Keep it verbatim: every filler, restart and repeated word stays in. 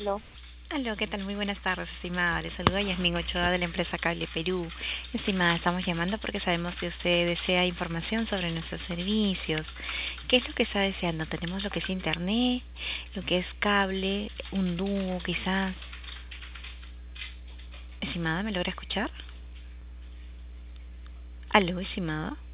No. Aló, ¿qué tal? Muy buenas tardes, estimada. Le saluda Yasmin Ochoa de la empresa Cable Perú. Estimada, estamos llamando porque sabemos que usted desea información sobre nuestros servicios. ¿Qué es lo que está deseando? Tenemos lo que es internet, lo que es cable, un dúo quizás. Estimada, ¿me logra escuchar? Aló, estimada.